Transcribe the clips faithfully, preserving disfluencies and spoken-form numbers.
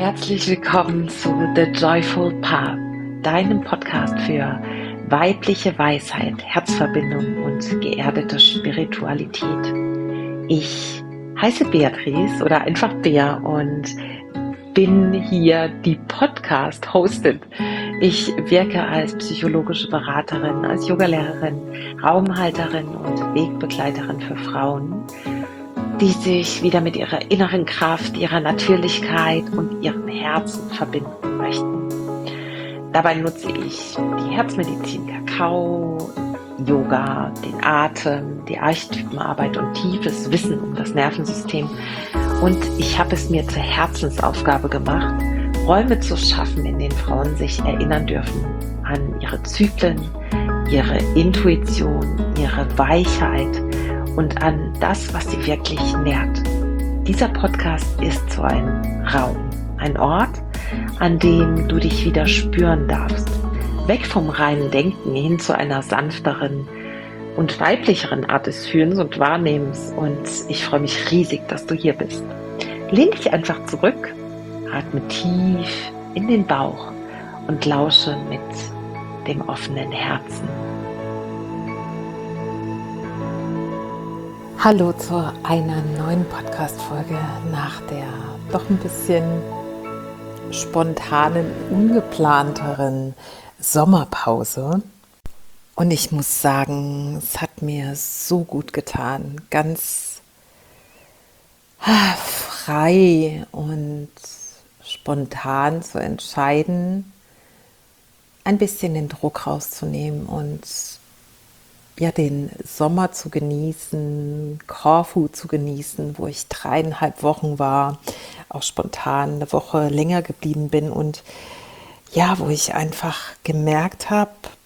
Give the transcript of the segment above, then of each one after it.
Herzlich willkommen zu The Joyful Path, deinem Podcast für weibliche Weisheit, Herzverbindung und geerdete Spiritualität. Ich heiße Beatrice oder einfach Bea und bin hier die Podcast-Hostin. Ich wirke als psychologische Beraterin, als Yogalehrerin, Raumhalterin und Wegbegleiterin für Frauen, die sich wieder mit ihrer inneren Kraft, ihrer Natürlichkeit und ihrem Herzen verbinden möchten. Dabei nutze ich die Herzmedizin Kakao, Yoga, den Atem, die Archetypenarbeit und tiefes Wissen um das Nervensystem. Und ich habe es mir zur Herzensaufgabe gemacht, Räume zu schaffen, in denen Frauen sich erinnern dürfen an ihre Zyklen, ihre Intuition, ihre Weichheit und an das, was sie wirklich nährt. Dieser Podcast ist so ein Raum, ein Ort, an dem du dich wieder spüren darfst. Weg vom reinen Denken hin zu einer sanfteren und weiblicheren Art des Fühlens und Wahrnehmens. Und ich freue mich riesig, dass du hier bist. Lehn dich einfach zurück, atme tief in den Bauch und lausche mit dem offenen Herzen. Hallo zu einer neuen Podcast-Folge nach der doch ein bisschen spontanen, ungeplanteren Sommerpause. Und ich muss sagen, es hat mir so gut getan, ganz frei und spontan zu entscheiden, ein bisschen den Druck rauszunehmen und ja, den Sommer zu genießen, Korfu zu genießen, wo ich dreieinhalb Wochen war, auch spontan eine Woche länger geblieben bin und ja, wo ich einfach gemerkt habe,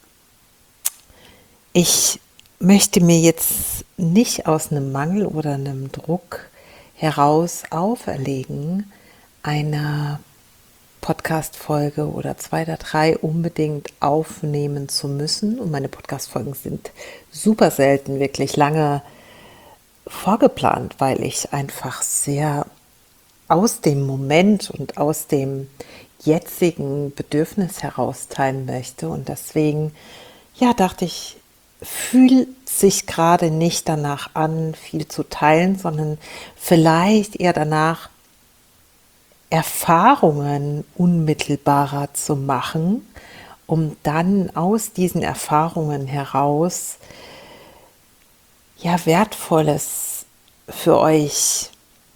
ich möchte mir jetzt nicht aus einem Mangel oder einem Druck heraus auferlegen, eine Podcast-Folge oder zwei oder drei unbedingt aufnehmen zu müssen. Und meine Podcast-Folgen sind super selten wirklich lange vorgeplant, weil ich einfach sehr aus dem Moment und aus dem jetzigen Bedürfnis heraus teilen möchte. Und deswegen, ja, dachte ich, fühlt sich gerade nicht danach an, viel zu teilen, sondern vielleicht eher danach, Erfahrungen unmittelbarer zu machen, um dann aus diesen Erfahrungen heraus ja Wertvolles für euch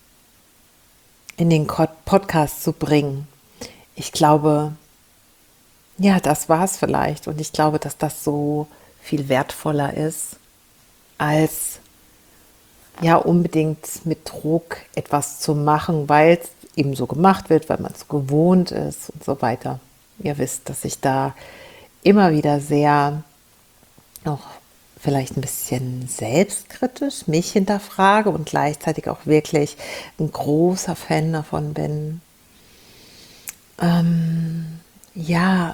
in den Podcast zu bringen. Ich glaube, ja, das war es vielleicht und ich glaube, dass das so viel wertvoller ist, als ja unbedingt mit Druck etwas zu machen, weil es eben so gemacht wird, weil man es gewohnt ist und so weiter. Ihr wisst, dass ich da immer wieder sehr auch vielleicht ein bisschen selbstkritisch mich hinterfrage und gleichzeitig auch wirklich ein großer Fan davon bin, ähm, ja,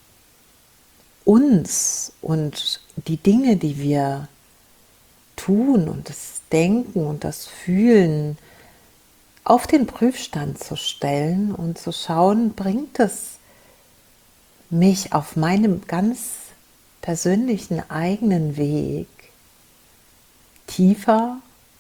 uns und die Dinge, die wir tun und das Denken und das Fühlen auf den Prüfstand zu stellen und zu schauen, bringt es mich auf meinem ganz persönlichen eigenen Weg tiefer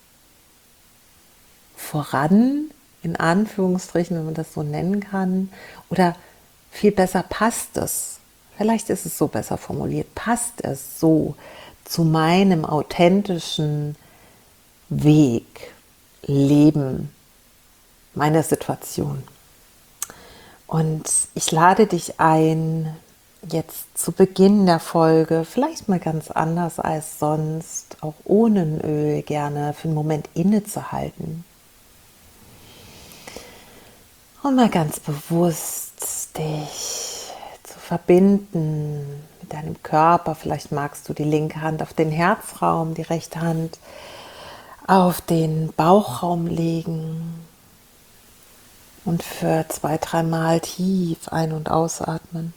voran, in Anführungsstrichen, wenn man das so nennen kann, oder viel besser passt es, vielleicht ist es so besser formuliert, passt es so zu meinem authentischen Weg, Leben, meiner Situation. Und ich lade dich ein, jetzt zu Beginn der Folge, vielleicht mal ganz anders als sonst, auch ohne ein Öl, gerne für einen Moment innezuhalten. Und mal ganz bewusst dich zu verbinden mit deinem Körper. Vielleicht magst du die linke Hand auf den Herzraum, die rechte Hand auf den Bauchraum legen. Und für zwei, dreimal tief ein- und ausatmen.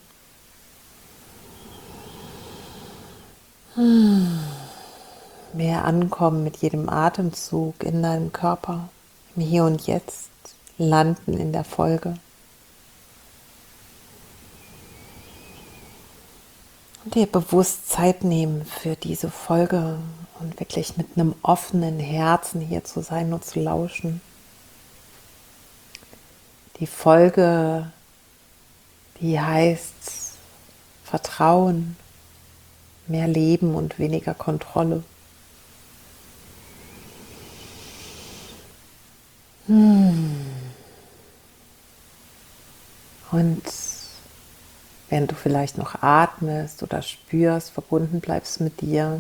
Hm. Mehr ankommen mit jedem Atemzug in deinem Körper. Im Hier und Jetzt landen in der Folge. und dir bewusst Zeit nehmen für diese Folge und wirklich mit einem offenen Herzen hier zu sein und zu lauschen. Die Folge, die heißt Vertrauen, mehr Leben und weniger Kontrolle. Hm. Und wenn du vielleicht noch atmest oder spürst, verbunden bleibst mit dir,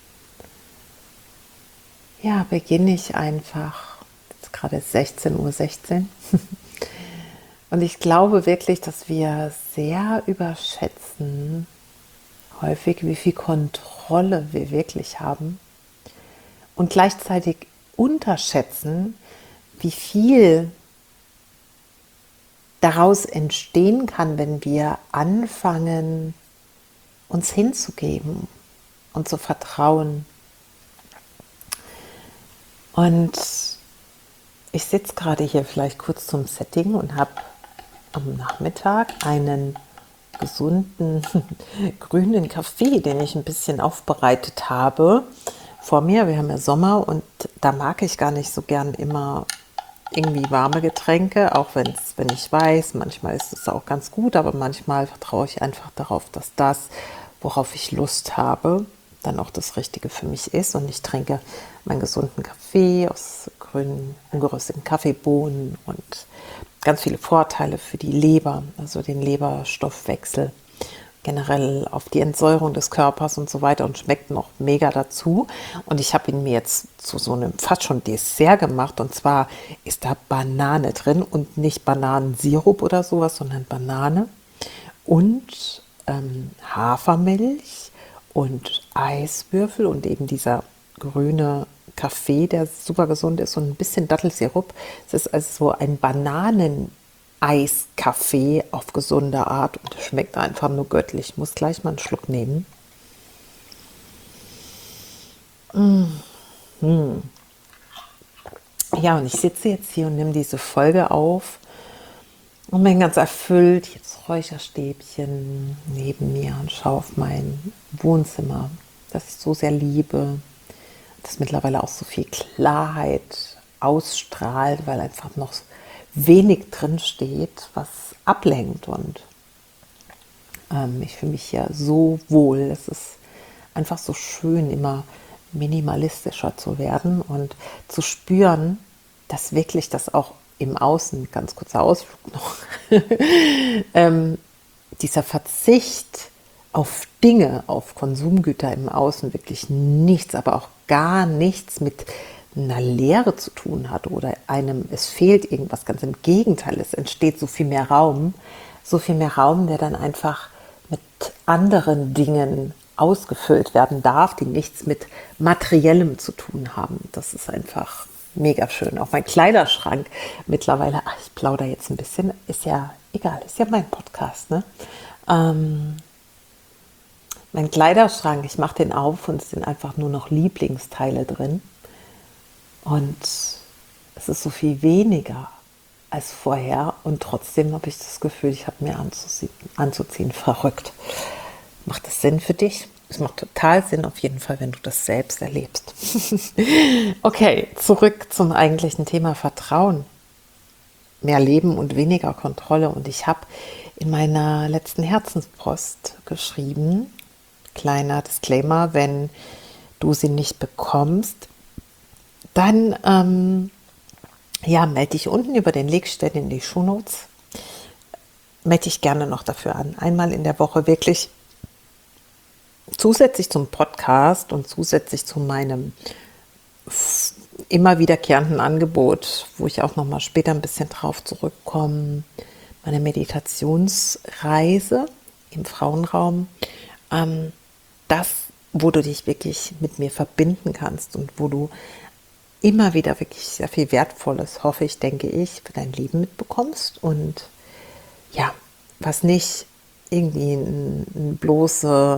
ja, beginne ich einfach. Jetzt gerade sechzehn Uhr sechzehn. Und ich glaube wirklich, dass wir sehr überschätzen, häufig, wie viel Kontrolle wir wirklich haben und gleichzeitig unterschätzen, wie viel daraus entstehen kann, wenn wir anfangen, uns hinzugeben und zu vertrauen. Und ich sitze gerade hier vielleicht kurz zum Setting und habe am Nachmittag einen gesunden grünen Kaffee, den ich ein bisschen aufbereitet habe, vor mir. Wir haben ja Sommer und da mag ich gar nicht so gern immer irgendwie warme Getränke, auch wenn's, wenn ich weiß, manchmal ist es auch ganz gut, aber manchmal vertraue ich einfach darauf, dass das, worauf ich Lust habe, dann auch das Richtige für mich ist. Und ich trinke meinen gesunden Kaffee aus grünen, ungerösteten Kaffeebohnen und ganz viele Vorteile für die Leber, also den Leberstoffwechsel, generell auf die Entsäuerung des Körpers und so weiter und schmeckt noch mega dazu. Und ich habe ihn mir jetzt zu so einem fast schon Dessert gemacht und zwar ist da Banane drin und nicht Bananensirup oder sowas, sondern Banane und ähm, Hafermilch und Eiswürfel und eben dieser grüne Kaffee, der super gesund ist und ein bisschen Dattelsirup. Es ist also so ein Bananen-Eiskaffee auf gesunde Art und es schmeckt einfach nur göttlich. Ich muss gleich mal einen Schluck nehmen. Mm. Ja, und ich sitze jetzt hier und nehme diese Folge auf und bin ganz erfüllt. Jetzt Räucherstäbchen neben mir und schaue auf mein Wohnzimmer, das ich so sehr liebe, das mittlerweile auch so viel Klarheit ausstrahlt, weil einfach noch wenig drin steht, was ablenkt. Und ähm, ich fühle mich hier so wohl. Es ist einfach so schön, immer minimalistischer zu werden und zu spüren, dass wirklich das auch im Außen, ganz kurzer Ausflug noch, ähm, dieser Verzicht auf Dinge, auf Konsumgüter im Außen wirklich nichts, aber auch gar nichts mit einer Leere zu tun hat oder einem, es fehlt irgendwas, ganz im Gegenteil, es entsteht so viel mehr Raum, so viel mehr Raum, der dann einfach mit anderen Dingen ausgefüllt werden darf, die nichts mit Materiellem zu tun haben. Das ist einfach mega schön. Auch mein Kleiderschrank mittlerweile, ach, ich plaudere jetzt ein bisschen, ist ja egal, ist ja mein Podcast, ne? Ähm, mein Kleiderschrank, ich mache den auf und es sind einfach nur noch Lieblingsteile drin. Und es ist so viel weniger als vorher und trotzdem habe ich das Gefühl, ich habe mehr anzuziehen, anzuziehen. Verrückt. Macht das Sinn für dich? Es macht total Sinn auf jeden Fall, wenn du das selbst erlebst. Okay, zurück zum eigentlichen Thema Vertrauen. Mehr Leben und weniger Kontrolle. Und ich habe in meiner letzten Herzenspost geschrieben, kleiner Disclaimer, wenn du sie nicht bekommst, dann ähm, ja, melde dich unten über den Link, stell in die Shownotes. Melde dich gerne noch dafür an. Einmal in der Woche wirklich zusätzlich zum Podcast und zusätzlich zu meinem immer wiederkehrenden Angebot, wo ich auch noch mal später ein bisschen drauf zurückkomme, meine Meditationsreise im Frauenraum, ähm, das, wo du dich wirklich mit mir verbinden kannst und wo du immer wieder wirklich sehr viel Wertvolles, hoffe ich, denke ich, für dein Leben mitbekommst und ja, was nicht irgendwie eine bloße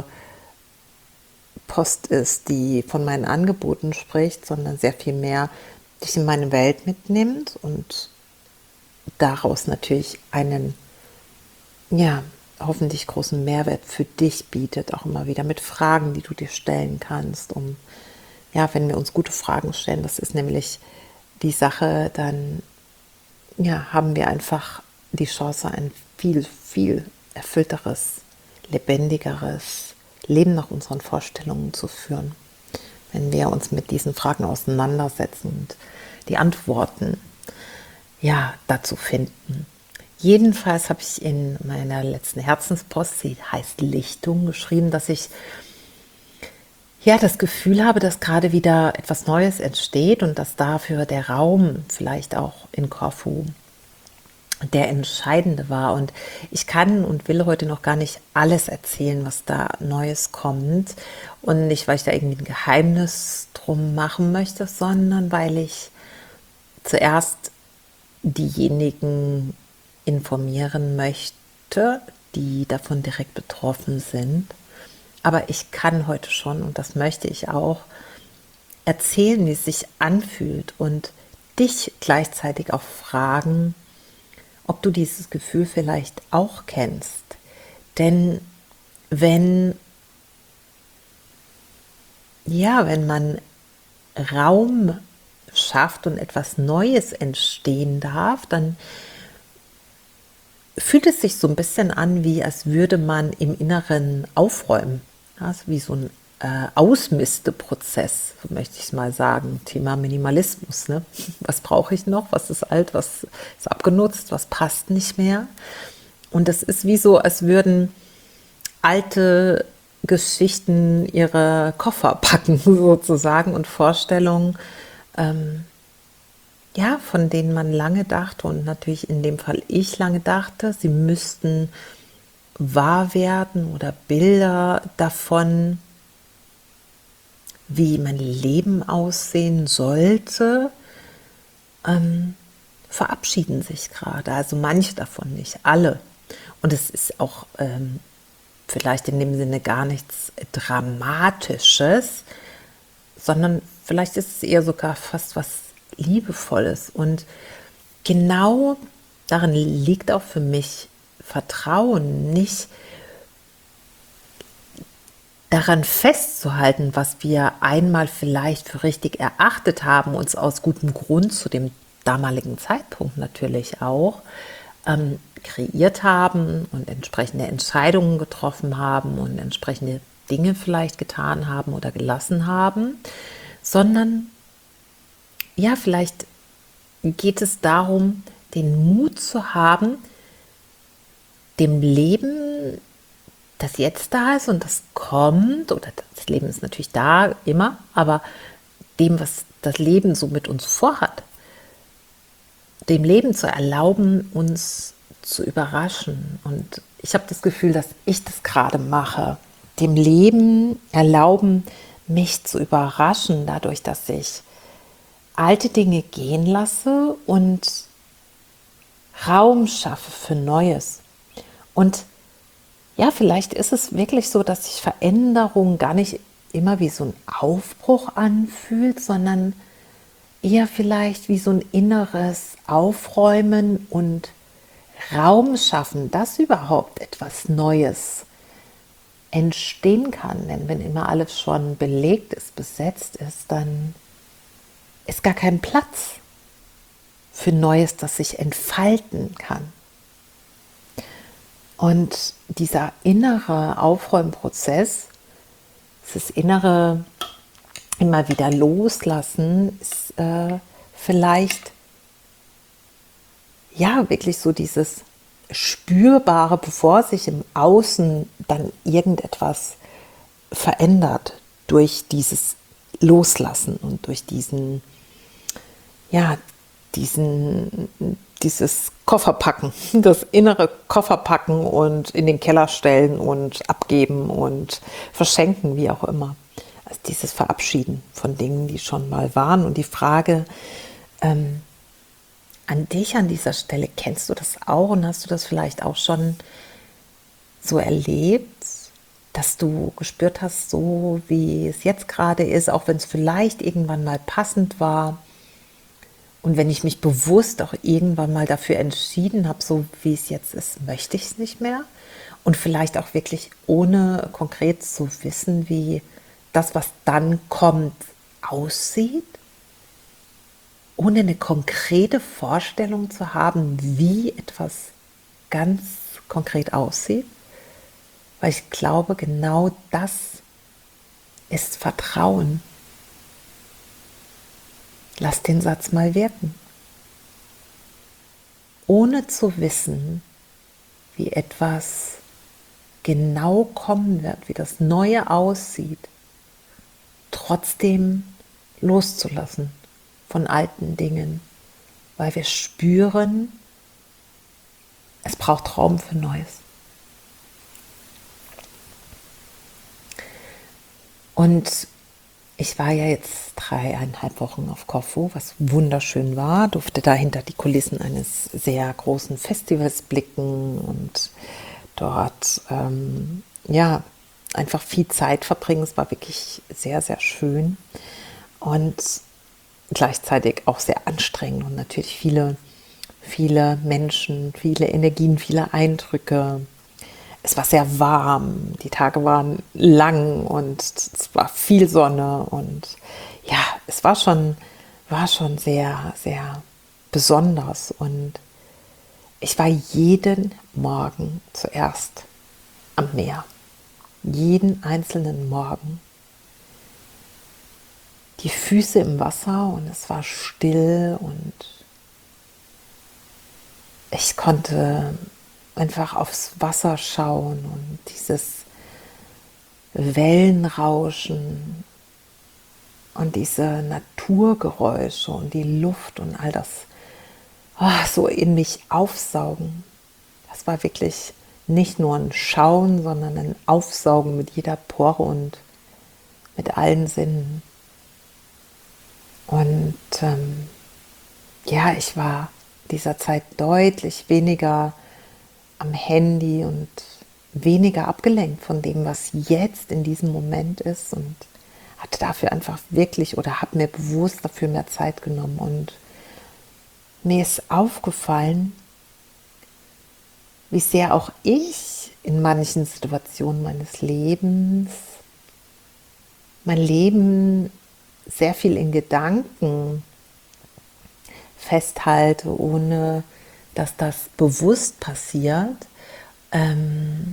Post ist, die von meinen Angeboten spricht, sondern sehr viel mehr dich in meine Welt mitnimmt und daraus natürlich einen, ja, hoffentlich großen Mehrwert für dich bietet, auch immer wieder mit Fragen, die du dir stellen kannst, um, ja, wenn wir uns gute Fragen stellen, das ist nämlich die Sache, dann ja, haben wir einfach die Chance, ein viel, viel erfüllteres, lebendigeres Leben nach unseren Vorstellungen zu führen, wenn wir uns mit diesen Fragen auseinandersetzen und die Antworten ja, dazu finden. Jedenfalls habe ich in meiner letzten Herzenspost, sie heißt Lichtung, geschrieben, dass ich ja das Gefühl habe, dass gerade wieder etwas Neues entsteht und dass dafür der Raum vielleicht auch in Korfu der entscheidende war. Und ich kann und will heute noch gar nicht alles erzählen, was da Neues kommt. Und nicht, weil ich da irgendwie ein Geheimnis drum machen möchte, sondern weil ich zuerst diejenigen informieren möchte, die davon direkt betroffen sind. Aber ich kann heute schon, und das möchte ich auch, erzählen, wie es sich anfühlt und dich gleichzeitig auch fragen, ob du dieses Gefühl vielleicht auch kennst. Denn wenn, ja, wenn man Raum schafft und etwas Neues entstehen darf, dann fühlt es sich so ein bisschen an, wie als würde man im Inneren aufräumen. Also wie so ein äh, Ausmisteprozess, so möchte ich es mal sagen. Thema Minimalismus. Ne? Was brauche ich noch? Was ist alt? Was ist abgenutzt? Was passt nicht mehr? Und es ist wie so, als würden alte Geschichten ihre Koffer packen, sozusagen, und Vorstellungen, ähm, ja, von denen man lange dachte und natürlich in dem Fall ich lange dachte, sie müssten wahr werden oder Bilder davon, wie mein Leben aussehen sollte, ähm, verabschieden sich gerade. Also manche davon, nicht alle. Und es ist auch ähm, vielleicht in dem Sinne gar nichts Dramatisches, sondern vielleicht ist es eher sogar fast was Liebevolles. Und genau darin liegt auch für mich Vertrauen, nicht daran festzuhalten, was wir einmal vielleicht für richtig erachtet haben, uns aus gutem Grund zu dem damaligen Zeitpunkt natürlich auch ähm, kreiert haben und entsprechende Entscheidungen getroffen haben und entsprechende Dinge vielleicht getan haben oder gelassen haben, sondern ja, vielleicht geht es darum, den Mut zu haben, dem Leben, das jetzt da ist und das kommt, oder das Leben ist natürlich da, immer, aber dem, was das Leben so mit uns vorhat, dem Leben zu erlauben, uns zu überraschen. Und ich habe das Gefühl, dass ich das gerade mache. Dem Leben erlauben, mich zu überraschen, dadurch, dass ich alte Dinge gehen lasse und Raum schaffe für Neues. Und ja, vielleicht ist es wirklich so, dass sich Veränderung gar nicht immer wie so ein Aufbruch anfühlt, sondern eher vielleicht wie so ein inneres Aufräumen und Raum schaffen, dass überhaupt etwas Neues entstehen kann. Denn wenn immer alles schon belegt ist, besetzt ist, dann ist gar kein Platz für Neues, das sich entfalten kann. Und dieser innere Aufräumprozess, dieses innere immer wieder loslassen, ist äh, vielleicht ja wirklich so dieses Spürbare, bevor sich im Außen dann irgendetwas verändert durch dieses Loslassen und durch diesen, ja, diesen, dieses Kofferpacken, das innere Kofferpacken und in den Keller stellen und abgeben und verschenken, wie auch immer. Also dieses Verabschieden von Dingen, die schon mal waren. Und die Frage ähm, an dich an dieser Stelle, kennst du das auch und hast du das vielleicht auch schon so erlebt, dass du gespürt hast, so wie es jetzt gerade ist, auch wenn es vielleicht irgendwann mal passend war, Und wenn ich mich bewusst auch irgendwann mal dafür entschieden habe, so wie es jetzt ist, möchte ich es nicht mehr. Und vielleicht auch wirklich ohne konkret zu wissen, wie das, was dann kommt, aussieht. Ohne eine konkrete Vorstellung zu haben, wie etwas ganz konkret aussieht. Weil ich glaube, genau das ist Vertrauen. Lass den Satz mal wirken. Ohne zu wissen, wie etwas genau kommen wird, wie das Neue aussieht, trotzdem loszulassen von alten Dingen, weil wir spüren, es braucht Raum für Neues. Und ich war ja jetzt dreieinhalb Wochen auf Korfu, was wunderschön war, durfte da hinter die Kulissen eines sehr großen Festivals blicken und dort ähm, ja einfach viel Zeit verbringen. Es war wirklich sehr, sehr schön und gleichzeitig auch sehr anstrengend und natürlich viele, viele Menschen, viele Energien, viele Eindrücke. Es war sehr warm, die Tage waren lang und es war viel Sonne und ja, es war schon, war schon sehr, sehr besonders und ich war jeden Morgen zuerst am Meer, jeden einzelnen Morgen. Die Füße im Wasser und es war still und ich konnte einfach aufs Wasser schauen und dieses Wellenrauschen und diese Naturgeräusche und die Luft und all das oh, so in mich aufsaugen. Das war wirklich nicht nur ein Schauen, sondern ein Aufsaugen mit jeder Pore und mit allen Sinnen. Und ähm, ja, ich war dieser Zeit deutlich weniger am Handy und weniger abgelenkt von dem, was jetzt in diesem Moment ist und hatte dafür einfach wirklich oder habe mir bewusst dafür mehr Zeit genommen und mir ist aufgefallen, wie sehr auch ich in manchen Situationen meines Lebens mein Leben sehr viel in Gedanken festhalte, ohne dass das bewusst passiert. Ähm,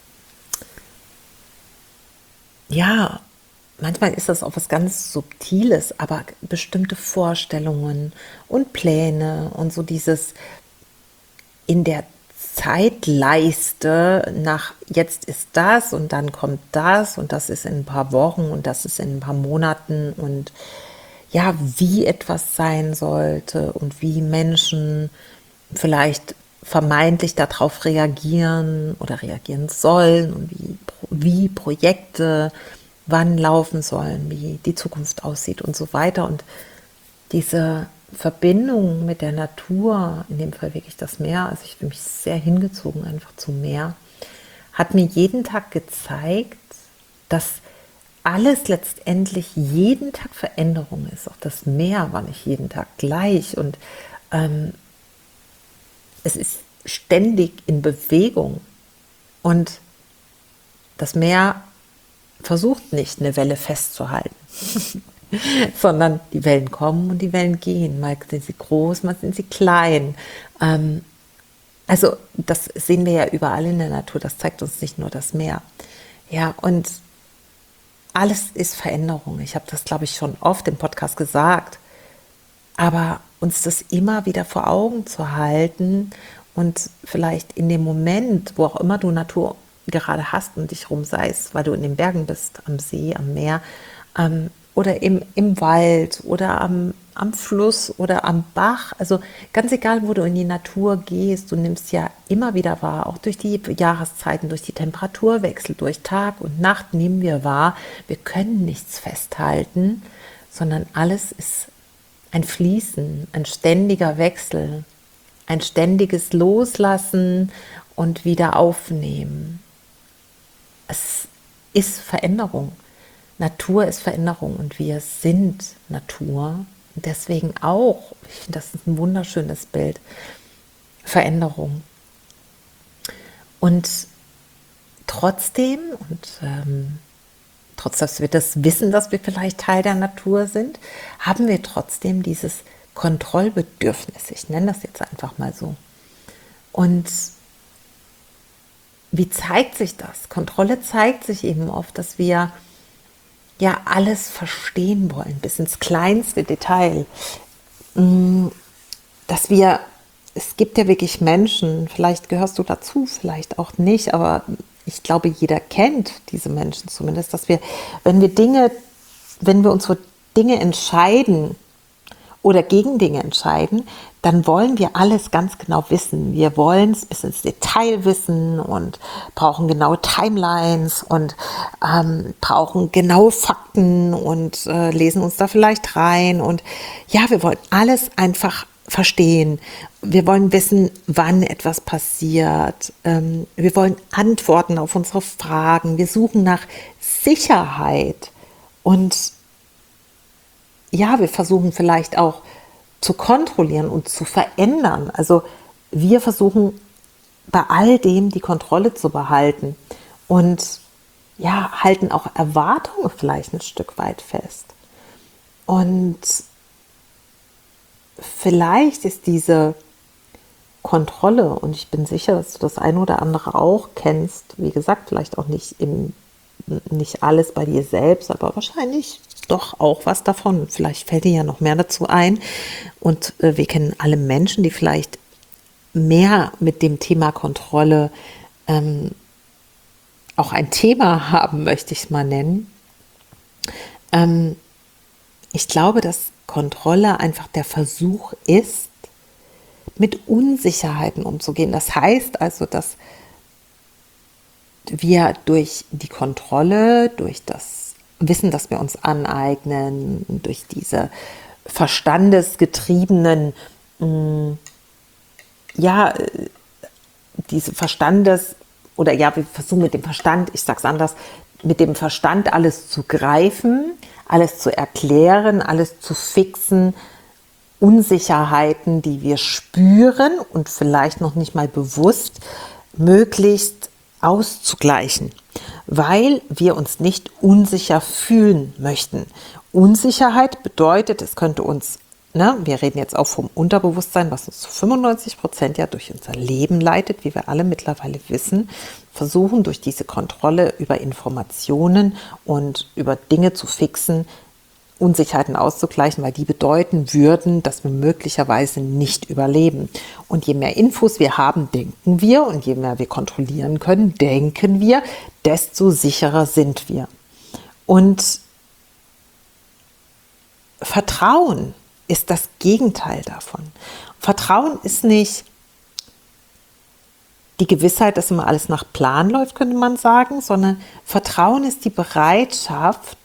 ja, manchmal ist das auch was ganz Subtiles, aber bestimmte Vorstellungen und Pläne und so dieses in der Zeitleiste nach jetzt ist das und dann kommt das und das ist in ein paar Wochen und das ist in ein paar Monaten und ja, wie etwas sein sollte und wie Menschen vielleicht vermeintlich darauf reagieren oder reagieren sollen und wie, wie Projekte wann laufen sollen, wie die Zukunft aussieht und so weiter. Und diese Verbindung mit der Natur, in dem Fall wirklich das Meer, also ich fühle mich sehr hingezogen einfach zum Meer, hat mir jeden Tag gezeigt, dass alles letztendlich jeden Tag Veränderung ist. Auch das Meer war nicht jeden Tag gleich und ähm, es ist ständig in Bewegung und das Meer versucht nicht, eine Welle festzuhalten, sondern die Wellen kommen und die Wellen gehen. Mal sind sie groß, mal sind sie klein. Ähm, also das sehen wir ja überall in der Natur, das zeigt uns nicht nur das Meer. Ja, und alles ist Veränderung. Ich habe das, glaube ich, schon oft im Podcast gesagt. Aber uns das immer wieder vor Augen zu halten und vielleicht in dem Moment, wo auch immer du Natur gerade hast und dich rum, sei es, weil du in den Bergen bist, am See, am Meer ähm, oder im, im Wald oder am, am Fluss oder am Bach, also ganz egal, wo du in die Natur gehst, du nimmst ja immer wieder wahr, auch durch die Jahreszeiten, durch die Temperaturwechsel, durch Tag und Nacht nehmen wir wahr, wir können nichts festhalten, sondern alles ist ein Fließen, ein ständiger Wechsel, ein ständiges Loslassen und wieder aufnehmen. Es ist Veränderung. Natur ist Veränderung und wir sind Natur. deswegen auch, ich finde, das ist ein wunderschönes Bild, Veränderung. Und trotzdem, und ähm, trotz dass wir das wissen, dass wir vielleicht Teil der Natur sind, haben wir trotzdem dieses Kontrollbedürfnis. Ich nenne das jetzt einfach mal so. Und wie zeigt sich das? Kontrolle zeigt sich eben oft, dass wir ja alles verstehen wollen, bis ins kleinste Detail. Dass wir, es gibt ja wirklich Menschen, vielleicht gehörst du dazu, vielleicht auch nicht, aber ich glaube, jeder kennt diese Menschen zumindest, dass wir, wenn wir Dinge, wenn wir uns für Dinge entscheiden oder gegen Dinge entscheiden, dann wollen wir alles ganz genau wissen. Wir wollen es bis ins Detail wissen und brauchen genaue Timelines und ähm, brauchen genaue Fakten und äh, lesen uns da vielleicht rein. Und ja, wir wollen alles einfach verstehen. Wir wollen wissen, wann etwas passiert. Ähm, wir wollen Antworten auf unsere Fragen. Wir suchen nach Sicherheit. Und ja, wir versuchen vielleicht auch zu kontrollieren und zu verändern. Also wir versuchen bei all dem die Kontrolle zu behalten und ja, halten auch Erwartungen vielleicht ein Stück weit fest. Und vielleicht ist diese Kontrolle, und ich bin sicher, dass du das eine oder andere auch kennst, wie gesagt, vielleicht auch nicht, im, nicht alles bei dir selbst, aber wahrscheinlich doch auch was davon. Vielleicht fällt dir ja noch mehr dazu ein. Und äh, wir kennen alle Menschen, die vielleicht mehr mit dem Thema Kontrolle ähm, auch ein Thema haben, möchte ich es mal nennen. Ähm, ich glaube, dass Kontrolle einfach der Versuch ist, mit Unsicherheiten umzugehen. Das heißt also, dass wir durch die Kontrolle, durch das Wissen, das wir uns aneignen, durch diese verstandesgetriebenen, mh, ja, diese Verstandes- oder ja, wir versuchen mit dem Verstand, ich sage es anders, mit dem Verstand alles zu greifen, alles zu erklären, alles zu fixen, Unsicherheiten, die wir spüren und vielleicht noch nicht mal bewusst, möglichst auszugleichen, weil wir uns nicht unsicher fühlen möchten. Unsicherheit bedeutet, es könnte uns, ne, wir reden jetzt auch vom Unterbewusstsein, was uns zu fünfundneunzig Prozent ja durch unser Leben leitet, wie wir alle mittlerweile wissen, versuchen durch diese Kontrolle über Informationen und über Dinge zu fixen, Unsicherheiten auszugleichen, weil die bedeuten würden, dass wir möglicherweise nicht überleben. Und je mehr Infos wir haben, denken wir, und je mehr wir kontrollieren können, denken wir, desto sicherer sind wir. Und Vertrauen ist das Gegenteil davon. Vertrauen ist nicht die Gewissheit, dass immer alles nach Plan läuft, könnte man sagen, sondern Vertrauen ist die Bereitschaft,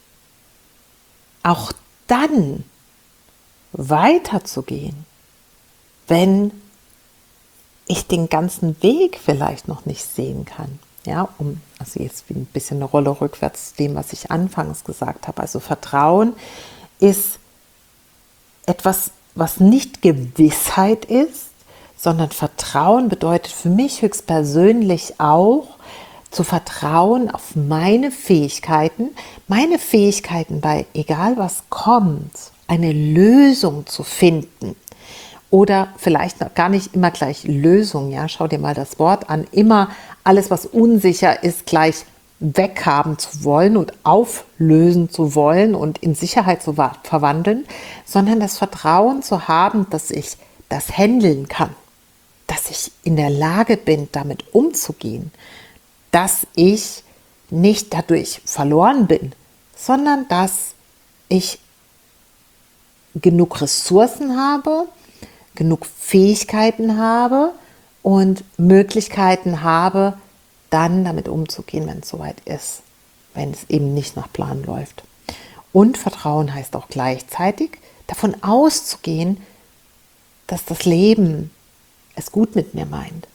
auch dann weiterzugehen, wenn ich den ganzen Weg vielleicht noch nicht sehen kann. Ja, um, also jetzt ein bisschen eine Rolle rückwärts zu dem, was ich anfangs gesagt habe. Also Vertrauen ist etwas, was nicht Gewissheit ist, sondern Vertrauen bedeutet für mich höchstpersönlich auch, zu vertrauen auf meine Fähigkeiten, meine Fähigkeiten bei egal was kommt, eine Lösung zu finden. Oder vielleicht noch gar nicht immer gleich Lösung, ja, schau dir mal das Wort an, immer alles, was unsicher ist, gleich weghaben zu wollen und auflösen zu wollen und in Sicherheit zu verwandeln, sondern das Vertrauen zu haben, dass ich das handeln kann, dass ich in der Lage bin, damit umzugehen, dass ich nicht dadurch verloren bin, sondern dass ich genug Ressourcen habe, genug Fähigkeiten habe und Möglichkeiten habe, dann damit umzugehen, wenn es soweit ist, wenn es eben nicht nach Plan läuft. Und Vertrauen heißt auch gleichzeitig, davon auszugehen, dass das Leben es gut mit mir meint.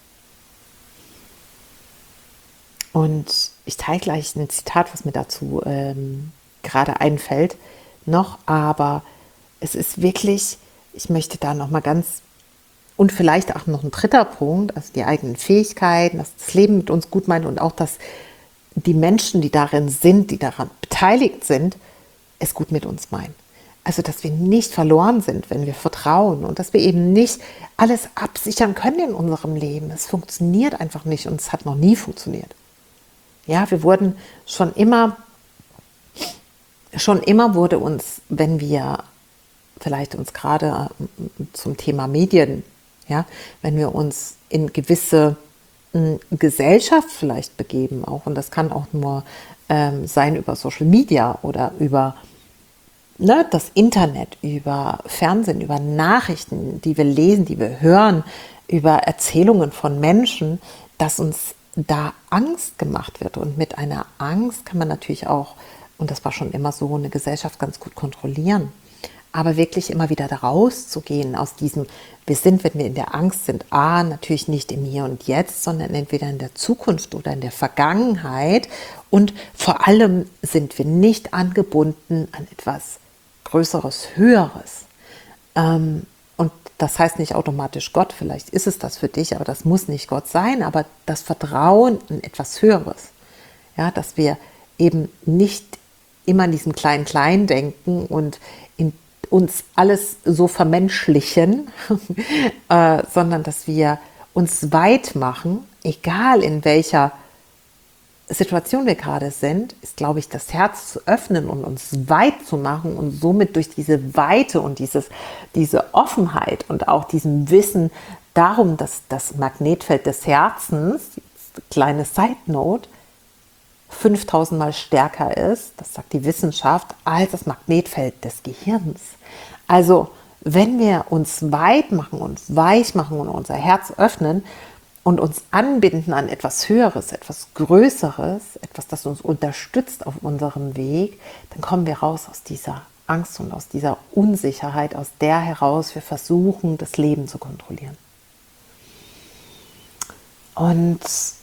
Und ich teile gleich ein Zitat, was mir dazu ähm, gerade einfällt, noch, aber es ist wirklich, ich möchte da nochmal ganz, und vielleicht auch noch ein dritter Punkt, also die eigenen Fähigkeiten, dass das Leben mit uns gut meint und auch, dass die Menschen, die darin sind, die daran beteiligt sind, es gut mit uns meinen. Also, dass wir nicht verloren sind, wenn wir vertrauen und dass wir eben nicht alles absichern können in unserem Leben. Es funktioniert einfach nicht und es hat noch nie funktioniert. Ja, wir wurden schon immer, schon immer wurde uns, wenn wir vielleicht uns gerade zum Thema Medien, ja, wenn wir uns in gewisse m, Gesellschaft vielleicht begeben auch, und das kann auch nur ähm, sein über Social Media oder über ne, das Internet, über Fernsehen, über Nachrichten, die wir lesen, die wir hören, über Erzählungen von Menschen, dass uns da Angst gemacht wird. Und mit einer Angst kann man natürlich auch, und das war schon immer so, eine Gesellschaft ganz gut kontrollieren. Aber wirklich immer wieder da rauszugehen aus diesem, wir sind, wenn wir in der Angst sind, A, natürlich nicht im Hier und Jetzt, sondern entweder in der Zukunft oder in der Vergangenheit. Und vor allem sind wir nicht angebunden an etwas Größeres, Höheres. Ähm, und das heißt nicht automatisch Gott, vielleicht ist es das für dich, aber das muss nicht Gott sein, aber das Vertrauen in etwas Höheres. Ja, dass wir eben nicht immer in diesem Klein-Klein denken und in uns alles so vermenschlichen, äh, sondern dass wir uns weit machen, egal in welcher Situation wir gerade sind, ist, glaube ich, das Herz zu öffnen und uns weit zu machen und somit durch diese Weite und dieses, diese Offenheit und auch diesem Wissen darum, dass das Magnetfeld des Herzens, kleine Side Note, fünftausend Mal stärker ist, das sagt die Wissenschaft, als das Magnetfeld des Gehirns. Also wenn wir uns weit machen und weich machen und unser Herz öffnen und uns anbinden an etwas Höheres, etwas Größeres, etwas, das uns unterstützt auf unserem Weg, dann kommen wir raus aus dieser Angst und aus dieser Unsicherheit, aus der heraus wir versuchen, das Leben zu kontrollieren. Und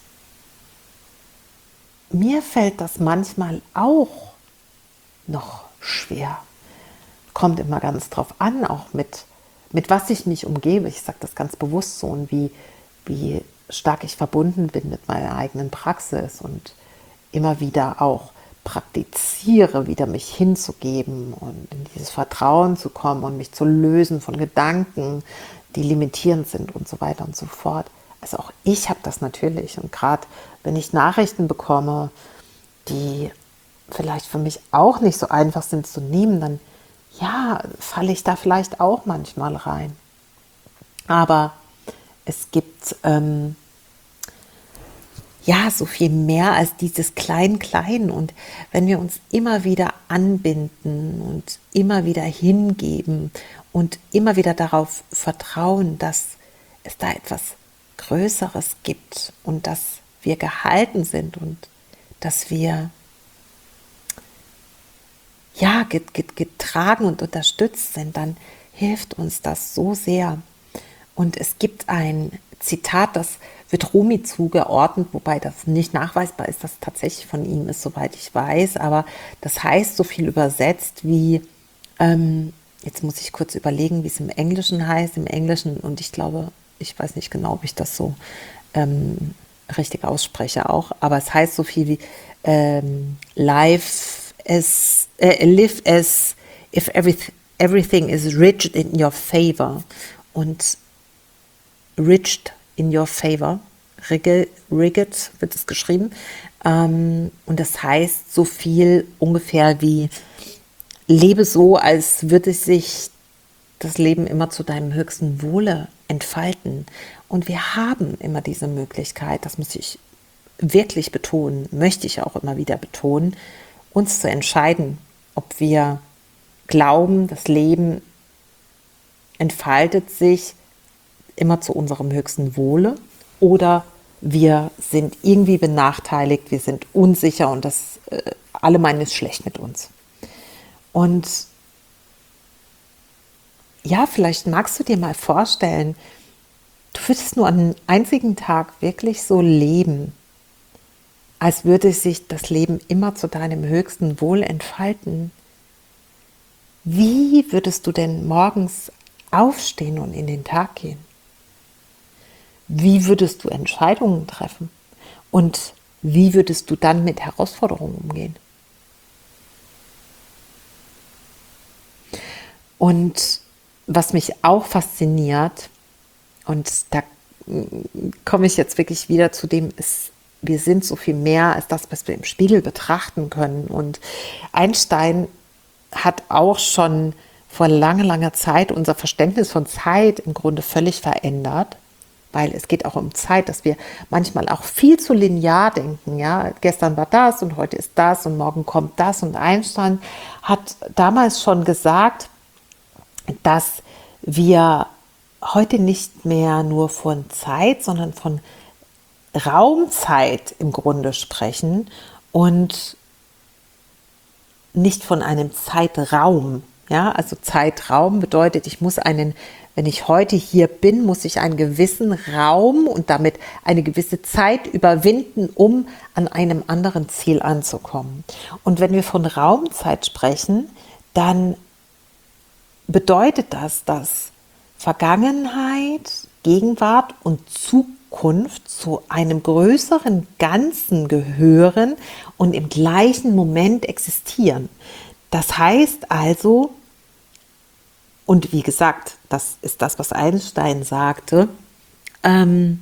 mir fällt das manchmal auch noch schwer. Kommt immer ganz drauf an, auch mit, mit was ich mich umgebe. Ich sage das ganz bewusst so, und wie, wie stark ich verbunden bin mit meiner eigenen Praxis und immer wieder auch praktiziere, wieder mich hinzugeben und in dieses Vertrauen zu kommen und mich zu lösen von Gedanken, die limitierend sind und so weiter und so fort. Also auch ich habe das natürlich, und gerade wenn ich Nachrichten bekomme, die vielleicht für mich auch nicht so einfach sind zu nehmen, dann ja, falle ich da vielleicht auch manchmal rein. Aber es gibt ähm, ja so viel mehr als dieses Klein-Klein, und wenn wir uns immer wieder anbinden und immer wieder hingeben und immer wieder darauf vertrauen, dass es da etwas Größeres gibt und dass wir gehalten sind und dass wir ja getragen und unterstützt sind, dann hilft uns das so sehr. Und es gibt ein Zitat, das wird Rumi zugeordnet, wobei das nicht nachweisbar ist, dass es tatsächlich von ihm ist, soweit ich weiß, aber das heißt so viel übersetzt wie, ähm, jetzt muss ich kurz überlegen, wie es im Englischen heißt, im Englischen, und ich glaube, ich weiß nicht genau, ob ich das so ähm, richtig ausspreche auch, aber es heißt so viel wie ähm, life as, äh, live as if everything, everything is rigid in your favor, und rigid in your favor, rigid, rigid wird es geschrieben, ähm, und das heißt so viel ungefähr wie lebe so, als würde sich das Leben immer zu deinem höchsten Wohle entfalten. Und wir haben immer diese Möglichkeit, das muss ich wirklich betonen, möchte ich auch immer wieder betonen, uns zu entscheiden, ob wir glauben, das Leben entfaltet sich immer zu unserem höchsten Wohle, oder wir sind irgendwie benachteiligt, wir sind unsicher und das äh, alle meinen es schlecht mit uns. Und ja, vielleicht magst du dir mal vorstellen, du würdest nur einen einzigen Tag wirklich so leben, als würde sich das Leben immer zu deinem höchsten Wohl entfalten. Wie würdest du denn morgens aufstehen und in den Tag gehen? Wie würdest du Entscheidungen treffen? Und wie würdest du dann mit Herausforderungen umgehen? Und was mich auch fasziniert, und da komme ich jetzt wirklich wieder zu dem, ist, wir sind so viel mehr als das, was wir im Spiegel betrachten können. Und Einstein hat auch schon vor langer, langer Zeit unser Verständnis von Zeit im Grunde völlig verändert, weil es geht auch um Zeit, dass wir manchmal auch viel zu linear denken. Ja, gestern war das und heute ist das und morgen kommt das. Und Einstein hat damals schon gesagt, dass wir heute nicht mehr nur von Zeit, sondern von Raumzeit im Grunde sprechen und nicht von einem Zeitraum. Ja, also Zeitraum bedeutet, ich muss einen, wenn ich heute hier bin, muss ich einen gewissen Raum und damit eine gewisse Zeit überwinden, um an einem anderen Ziel anzukommen. Und wenn wir von Raumzeit sprechen, dann bedeutet das, dass Vergangenheit, Gegenwart und Zukunft zu einem größeren Ganzen gehören und im gleichen Moment existieren. Das heißt also, und wie gesagt, das ist das, was Einstein sagte, ähm,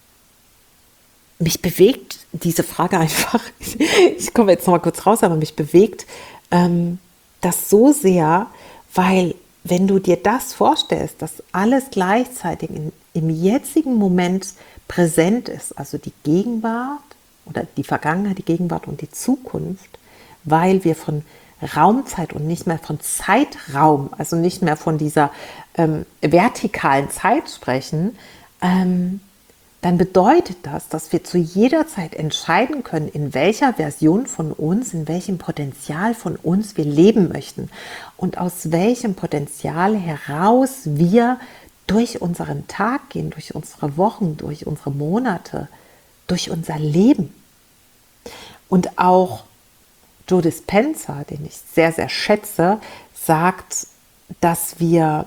mich bewegt diese Frage einfach, ich komme jetzt noch mal kurz raus, aber mich bewegt ähm, das so sehr, weil wenn du dir das vorstellst, dass alles gleichzeitig in, im jetzigen Moment präsent ist, also die Gegenwart oder die Vergangenheit, die Gegenwart und die Zukunft, weil wir von Raumzeit und nicht mehr von Zeitraum, also nicht mehr von dieser ähm, vertikalen Zeit sprechen, ähm, dann bedeutet das, dass wir zu jeder Zeit entscheiden können, in welcher Version von uns, in welchem Potenzial von uns wir leben möchten und aus welchem Potenzial heraus wir durch unseren Tag gehen, durch unsere Wochen, durch unsere Monate, durch unser Leben. Und auch Joe Dispenza, den ich sehr, sehr schätze, sagt, dass wir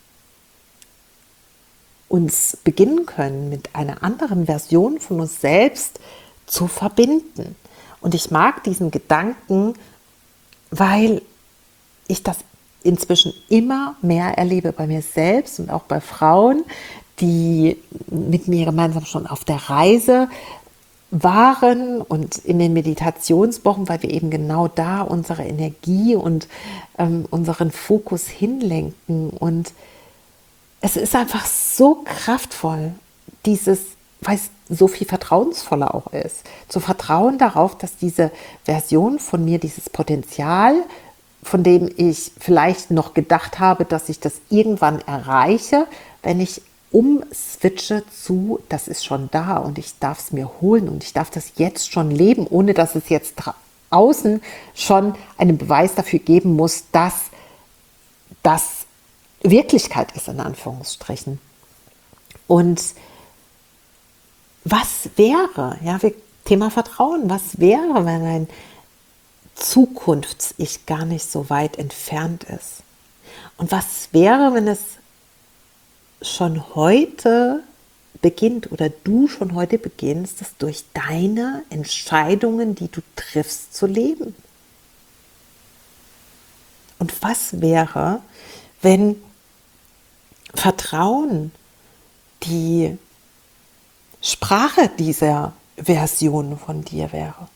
uns beginnen können, mit einer anderen Version von uns selbst zu verbinden. Und ich mag diesen Gedanken, weil ich das inzwischen immer mehr erlebe bei mir selbst und auch bei Frauen, die mit mir gemeinsam schon auf der Reise waren und in den Meditationswochen, weil wir eben genau da unsere Energie und ähm, unseren Fokus hinlenken. Und es ist einfach so kraftvoll, dieses, weil es so viel vertrauensvoller auch ist, zu vertrauen darauf, dass diese Version von mir, dieses Potenzial, von dem ich vielleicht noch gedacht habe, dass ich das irgendwann erreiche, wenn ich umswitche zu, das ist schon da und ich darf es mir holen und ich darf das jetzt schon leben, ohne dass es jetzt draußen schon einen Beweis dafür geben muss, dass das Wirklichkeit ist, in Anführungsstrichen. Und was wäre, ja, Thema Vertrauen, was wäre, wenn ein Zukunfts-Ich gar nicht so weit entfernt ist? Und was wäre, wenn es schon heute beginnt oder du schon heute beginnst, das durch deine Entscheidungen, die du triffst, zu leben? Und was wäre, wenn Vertrauen die Sprache dieser Version von dir wäre?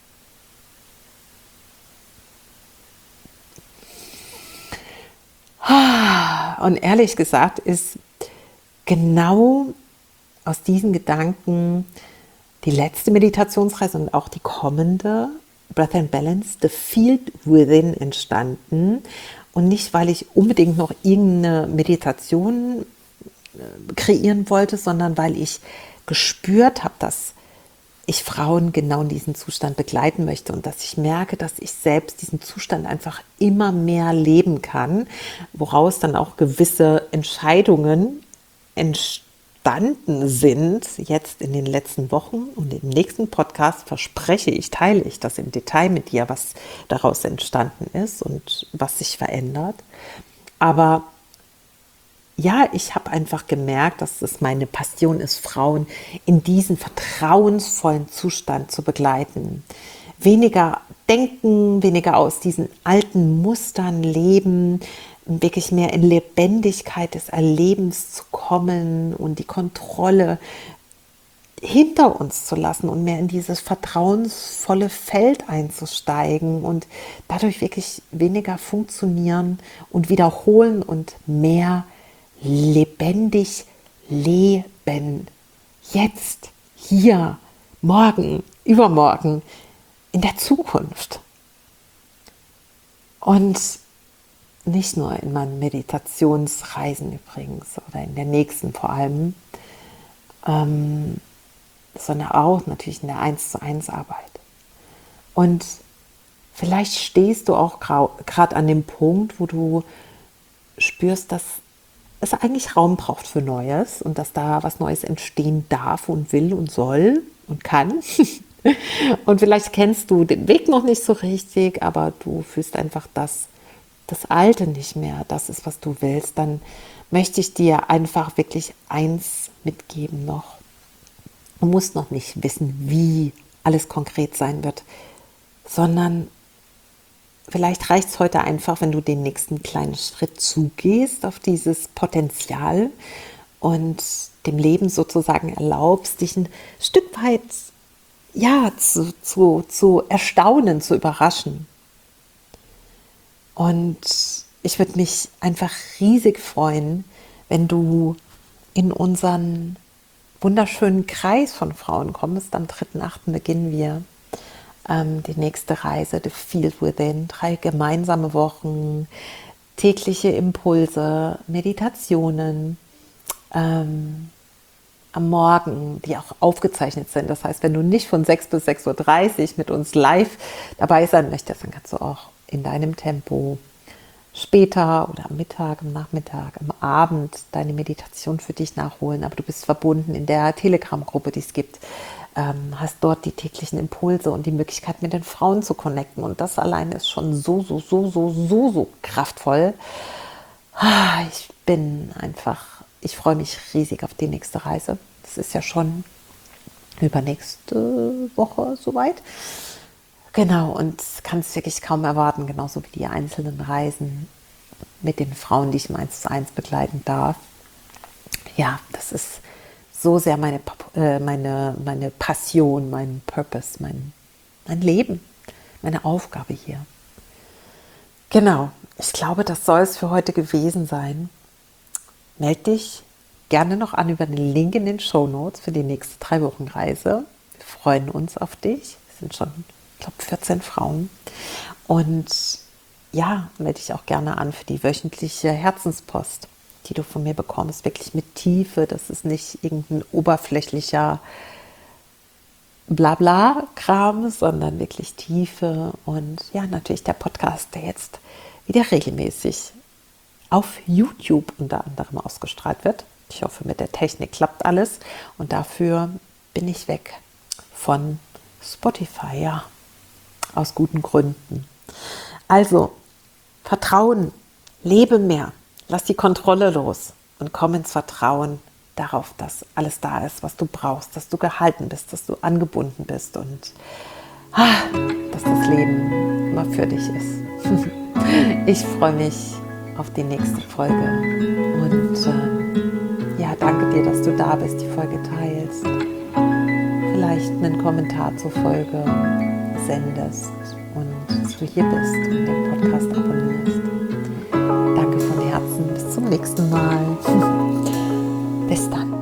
Und ehrlich gesagt ist genau aus diesen Gedanken die letzte Meditationsreise und auch die kommende Breath and Balance, The Field Within, entstanden. Und nicht, weil ich unbedingt noch irgendeine Meditation kreieren wollte, sondern weil ich gespürt habe, dass ich Frauen genau in diesem Zustand begleiten möchte und dass ich merke, dass ich selbst diesen Zustand einfach immer mehr leben kann, woraus dann auch gewisse Entscheidungen entstehen entstanden sind, jetzt in den letzten Wochen. Und im nächsten Podcast verspreche ich, teile ich das im Detail mit dir, was daraus entstanden ist und was sich verändert. Aber ja, ich habe einfach gemerkt, dass es meine Passion ist, Frauen in diesen vertrauensvollen Zustand zu begleiten. Weniger denken, weniger aus diesen alten Mustern leben, wirklich mehr in Lebendigkeit des Erlebens zu kommen und die Kontrolle hinter uns zu lassen und mehr in dieses vertrauensvolle Feld einzusteigen und dadurch wirklich weniger funktionieren und wiederholen und mehr lebendig leben. Jetzt, hier, morgen, übermorgen, in der Zukunft. Und nicht nur in meinen Meditationsreisen übrigens oder in der nächsten vor allem, ähm, sondern auch natürlich in der eins zu eins Arbeit. Und vielleicht stehst du auch gerade an dem Punkt, wo du spürst, dass es eigentlich Raum braucht für Neues und dass da was Neues entstehen darf und will und soll und kann. Und vielleicht kennst du den Weg noch nicht so richtig, aber du fühlst einfach, dass das Alte nicht mehr das ist, was du willst. Dann möchte ich dir einfach wirklich eins mitgeben noch. Du musst noch nicht wissen, wie alles konkret sein wird, sondern vielleicht reicht es heute einfach, wenn du den nächsten kleinen Schritt zugehst auf dieses Potenzial und dem Leben sozusagen erlaubst, dich ein Stück weit ja, zu, zu, zu erstaunen, zu überraschen. Und ich würde mich einfach riesig freuen, wenn du in unseren wunderschönen Kreis von Frauen kommst. Am dritten achten beginnen wir ähm, die nächste Reise, The Field Within. Drei gemeinsame Wochen, tägliche Impulse, Meditationen, ähm, am Morgen, die auch aufgezeichnet sind. Das heißt, wenn du nicht von sechs bis sechs Uhr dreißig mit uns live dabei sein möchtest, dann kannst du auch in deinem Tempo später oder am Mittag, am Nachmittag, am Abend deine Meditation für dich nachholen. Aber du bist verbunden in der Telegram-Gruppe, die es gibt, ähm, hast dort die täglichen Impulse und die Möglichkeit, mit den Frauen zu connecten. Und das alleine ist schon so, so, so, so, so, so kraftvoll. Ich bin einfach, ich freue mich riesig auf die nächste Reise. Das ist ja schon übernächste Woche soweit. Genau, und kann es wirklich kaum erwarten, genauso wie die einzelnen Reisen mit den Frauen, die ich im eins zu eins begleiten darf. Ja, das ist so sehr meine, äh, meine, meine Passion, mein Purpose, mein, mein Leben, meine Aufgabe hier. Genau, ich glaube, das soll es für heute gewesen sein. Meld dich gerne noch an über den Link in den Shownotes für die nächste drei Wochen Reise. Wir freuen uns auf dich. Wir sind schon, ich glaube, vierzehn Frauen. Und ja, melde dich auch gerne an für die wöchentliche Herzenspost, die du von mir bekommst. Wirklich mit Tiefe. Das ist nicht irgendein oberflächlicher Blabla-Kram, sondern wirklich Tiefe. Und ja, natürlich der Podcast, der jetzt wieder regelmäßig auf YouTube unter anderem ausgestrahlt wird. Ich hoffe, mit der Technik klappt alles. Und dafür bin ich weg von Spotify, ja, aus guten Gründen. Also, Vertrauen, lebe mehr, lass die Kontrolle los und komm ins Vertrauen darauf, dass alles da ist, was du brauchst, dass du gehalten bist, dass du angebunden bist und ah, dass das Leben immer für dich ist. Ich freue mich auf die nächste Folge und äh, ja, danke dir, dass du da bist, die Folge teilst, vielleicht einen Kommentar zur Folge sendest und dass du hier bist und den Podcast abonnierst. Danke von Herzen, bis zum nächsten Mal. Bis dann.